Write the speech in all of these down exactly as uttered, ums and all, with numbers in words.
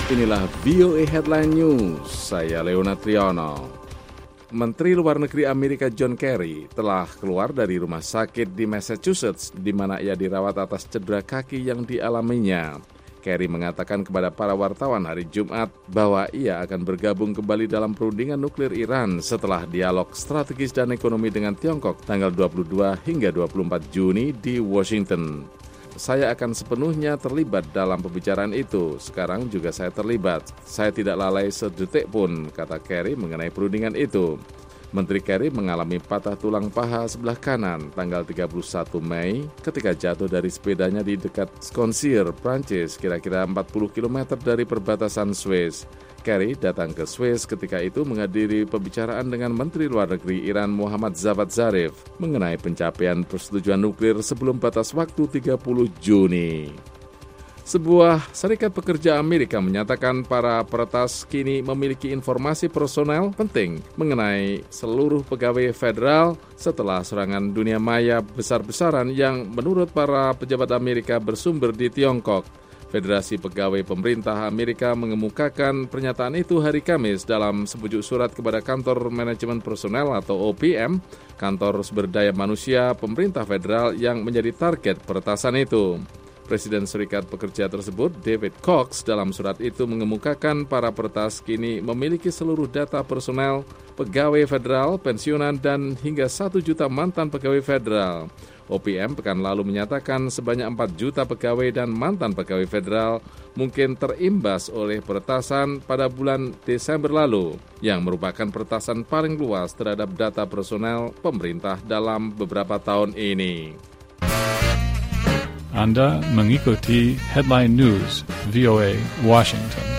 Inilah V O A Headline News, saya Leonard Triono. Menteri Luar Negeri Amerika John Kerry telah keluar dari rumah sakit di Massachusetts di mana ia dirawat atas cedera kaki yang dialaminya. Kerry mengatakan kepada para wartawan hari Jumat bahwa ia akan bergabung kembali dalam perundingan nuklir Iran setelah dialog strategis dan ekonomi dengan Tiongkok tanggal dua puluh dua hingga dua puluh empat Juni di Washington. Saya akan sepenuhnya terlibat dalam pembicaraan itu. Sekarang juga saya terlibat. Saya tidak lalai sedetik pun, kata Kerry mengenai perundingan itu. Menteri Kerry mengalami patah tulang paha sebelah kanan tanggal tiga puluh satu Mei ketika jatuh dari sepedanya di dekat Sconsier, Prancis, kira-kira empat puluh kilometer dari perbatasan Swiss. Kerry datang ke Swiss ketika itu menghadiri pembicaraan dengan Menteri Luar Negeri Iran Mohammad Javad Zarif mengenai pencapaian persetujuan nuklir sebelum batas waktu tiga puluh Juni. Sebuah serikat pekerja Amerika menyatakan para peretas kini memiliki informasi personel penting mengenai seluruh pegawai federal setelah serangan dunia maya besar-besaran yang menurut para pejabat Amerika bersumber di Tiongkok. Federasi Pegawai Pemerintah Amerika mengemukakan pernyataan itu hari Kamis dalam sebujuk surat kepada Kantor Manajemen Personel atau O P M, kantor sumber daya manusia pemerintah federal yang menjadi target peretasan itu. Presiden Serikat Pekerja tersebut, David Cox, dalam surat itu mengemukakan para peretas kini memiliki seluruh data personel, pegawai federal, pensiunan, dan hingga satu juta mantan pegawai federal. O P M pekan lalu menyatakan sebanyak empat juta pegawai dan mantan pegawai federal mungkin terimbas oleh peretasan pada bulan Desember lalu, yang merupakan peretasan paling luas terhadap data personel pemerintah dalam beberapa tahun ini. Anda mengikuti Headline News V O A Washington.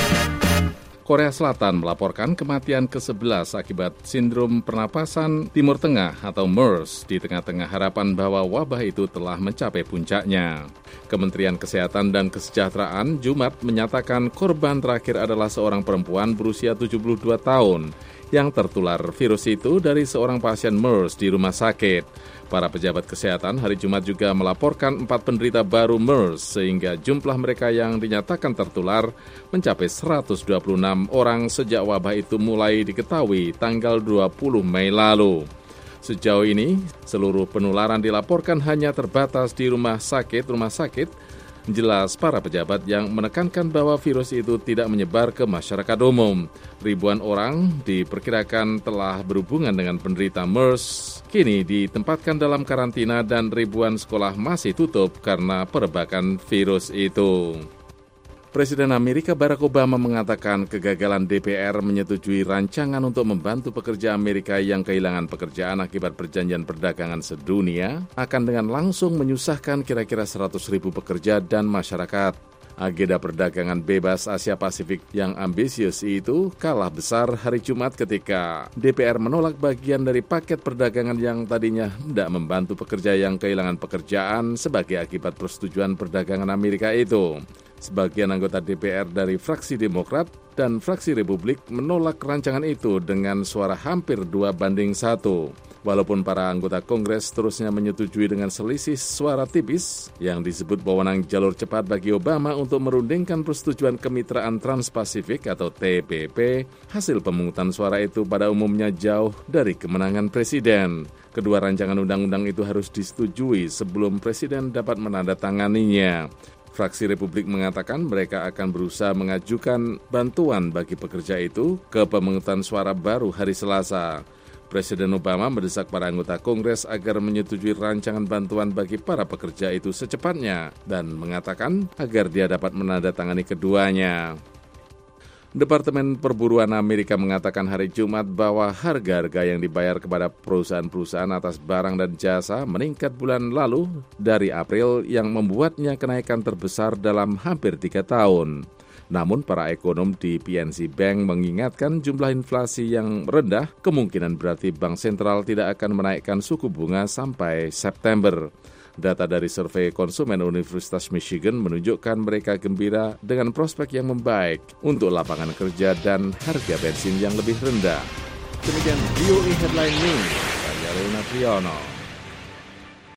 Korea Selatan melaporkan kematian kesebelas akibat sindrom pernapasan Timur Tengah atau MERS di tengah-tengah harapan bahwa wabah itu telah mencapai puncaknya. Kementerian Kesehatan dan Kesejahteraan Jumat menyatakan korban terakhir adalah seorang perempuan berusia tujuh puluh dua tahun yang tertular virus itu dari seorang pasien MERS di rumah sakit. Para pejabat kesehatan hari Jumat juga melaporkan empat penderita baru MERS sehingga jumlah mereka yang dinyatakan tertular mencapai seratus dua puluh enam orang sejak wabah itu mulai diketahui tanggal dua puluh Mei lalu. Sejauh ini, seluruh penularan dilaporkan hanya terbatas di rumah sakit-rumah sakit. Jelas para pejabat yang menekankan bahwa virus itu tidak menyebar ke masyarakat umum. Ribuan orang diperkirakan telah berhubungan dengan penderita MERS, kini ditempatkan dalam karantina dan ribuan sekolah masih tutup karena perebakan virus itu. Presiden Amerika Barack Obama mengatakan kegagalan D P R menyetujui rancangan untuk membantu pekerja Amerika yang kehilangan pekerjaan akibat perjanjian perdagangan sedunia akan dengan langsung menyusahkan kira-kira seratus ribu pekerja dan masyarakat. Agenda perdagangan bebas Asia Pasifik yang ambisius itu kalah besar hari Jumat ketika D P R menolak bagian dari paket perdagangan yang tadinya hendak membantu pekerja yang kehilangan pekerjaan sebagai akibat persetujuan perdagangan Amerika itu. Sebagian anggota D P R dari fraksi Demokrat dan fraksi Republik menolak rancangan itu dengan suara hampir dua banding satu. Walaupun para anggota Kongres terusnya menyetujui dengan selisih suara tipis yang disebut wewenang jalur cepat bagi Obama untuk merundingkan persetujuan kemitraan Trans-Pasifik atau T P P, hasil pemungutan suara itu pada umumnya jauh dari kemenangan presiden. Kedua rancangan undang-undang itu harus disetujui sebelum presiden dapat menandatanganinya. Fraksi Republik mengatakan mereka akan berusaha mengajukan bantuan bagi pekerja itu ke pemungutan suara baru hari Selasa. Presiden Obama mendesak para anggota Kongres agar menyetujui rancangan bantuan bagi para pekerja itu secepatnya dan mengatakan agar dia dapat menandatangani keduanya. Departemen Perburuan Amerika mengatakan hari Jumat bahwa harga-harga yang dibayar kepada perusahaan-perusahaan atas barang dan jasa meningkat bulan lalu dari April yang membuatnya kenaikan terbesar dalam hampir tiga tahun. Namun para ekonom di P N C Bank mengingatkan jumlah inflasi yang rendah kemungkinan berarti Bank Sentral tidak akan menaikkan suku bunga sampai September. Data dari survei konsumen Universitas Michigan menunjukkan mereka gembira dengan prospek yang membaik untuk lapangan kerja dan harga bensin yang lebih rendah. Demikian V O A Headline News, saya Leonard Triono.